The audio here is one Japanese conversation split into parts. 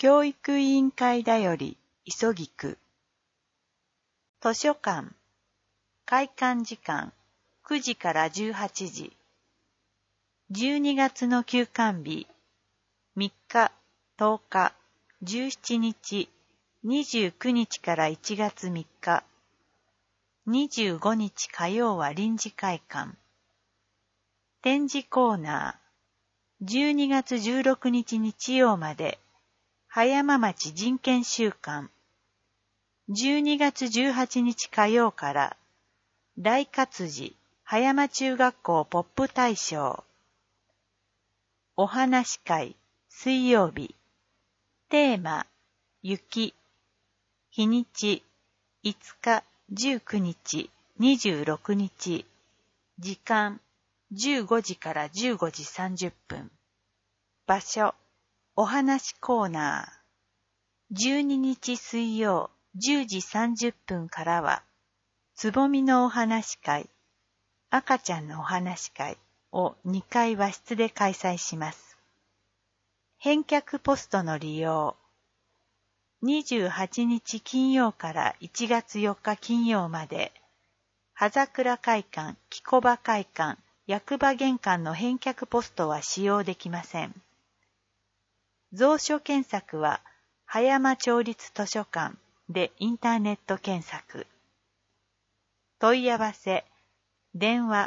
教育委員会だより急ぎく。図書館。開館時間9時から18時。12月の休館日3日、10日、17日、29日から1月3日。25日火曜は臨時開館。展示コーナー。12月16日日曜まで。葉山町人権週間。12月18日火曜から、大活字葉山中学校ポップ大賞。お話会、水曜日。テーマ、雪。日にち、5日、19日、26日。時間、15時から15時30分。場所、お話コーナー。12日水曜10時30分からは、つぼみのお話会、赤ちゃんのお話会を2階和室で開催します。返却ポストの利用。28日金曜から1月4日金曜まで、葉桜会館、木小場会館、役場玄関の返却ポストは使用できません。蔵書検索は、葉山町立図書館でインターネット検索。問い合わせ、電話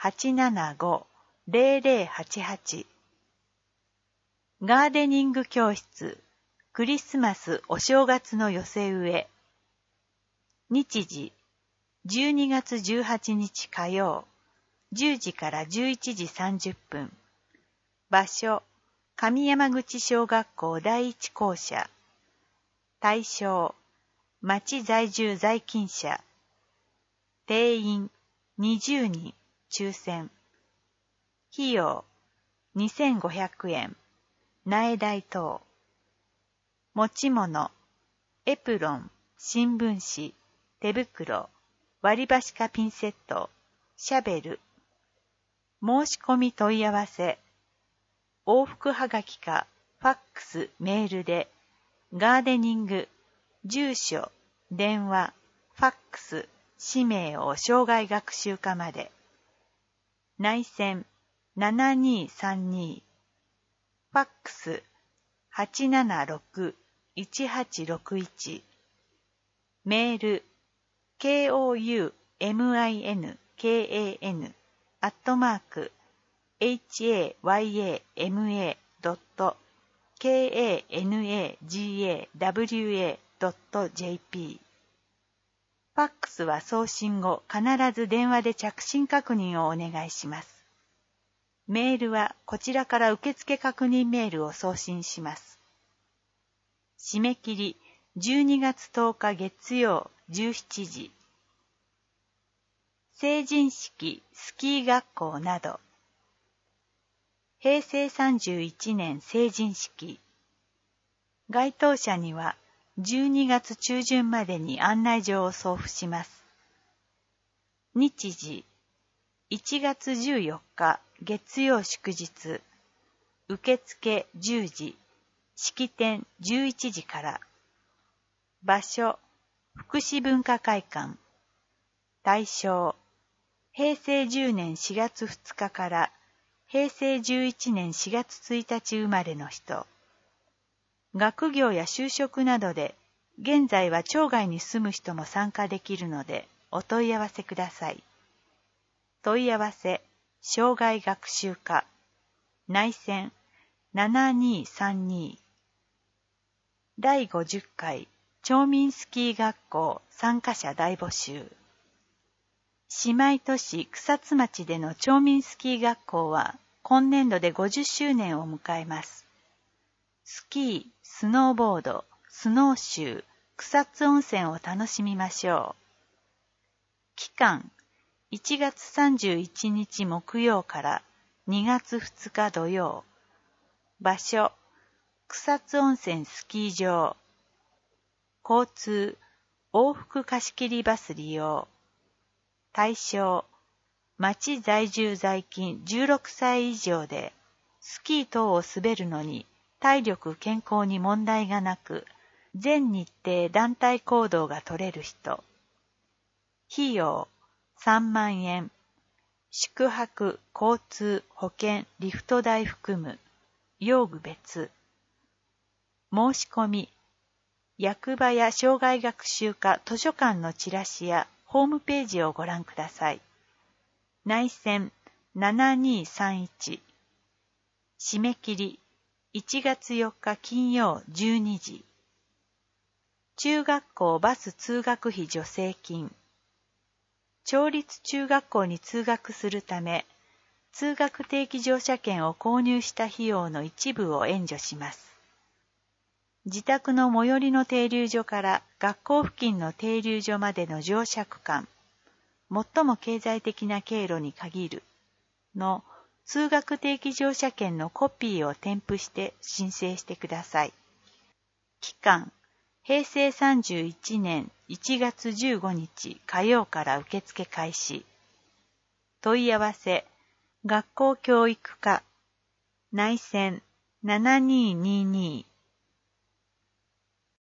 875-0088。ガーデニング教室、クリスマスお正月の寄せ植え。日時、12月18日火曜、10時から11時30分。場所、上山口小学校第一校舎。対象、町在住在勤者。定員、20人、抽選。費用、2500円。苗代等。持ち物、エプロン、新聞紙、手袋、割り箸かピンセット、シャベル。申し込み問い合わせ。往復はがきか、ファックス、メールで、ガーデニング、住所、電話、ファックス、氏名を生涯学習課まで。内線7232。ファックス876-1861。メール kouyama.kanagawa.jp。 ファックスは送信後必ず電話で着信確認をお願いします。メールはこちらから受付確認メールを送信します。締め切り12月10日月曜17時。成人式、スキー学校など。平成31年成人式。該当者には12月中旬までに案内状を送付します。日時、1月14日月曜祝日。受付10時、式典11時から。場所、福祉文化会館。対象、平成10年4月2日から平成11年4月1日生まれの人。学業や就職などで、現在は町外に住む人も参加できるので、お問い合わせください。問い合わせ、生涯学習課。内線7232。第50回町民スキー学校参加者大募集。姉妹都市草津町での町民スキー学校は今年度で50周年を迎えます。スキー、スノーボード、スノーシュー、草津温泉を楽しみましょう。期間、1月31日木曜から2月2日土曜。場所、草津温泉スキー場。交通、往復貸切バス利用。対象、町在住在勤16歳以上で、スキー等を滑るのに体力健康に問題がなく、全日程団体行動が取れる人。費用3万円。宿泊、交通、保険、リフト代含む。用具別。申し込み。役場や障害学習課図書館のチラシやホームページをご覧ください。内線7231。締め切り1月4日金曜12時。中学校バス通学費助成金。町立中学校に通学するため、通学定期乗車券を購入した費用の一部を援助します。自宅の最寄りの停留所から学校付近の停留所までの乗車区間、最も経済的な経路に限るの通学定期乗車券のコピーを添付して申請してください。期間、平成31年1月15日火曜から受付開始。問い合わせ、学校教育課、内線7222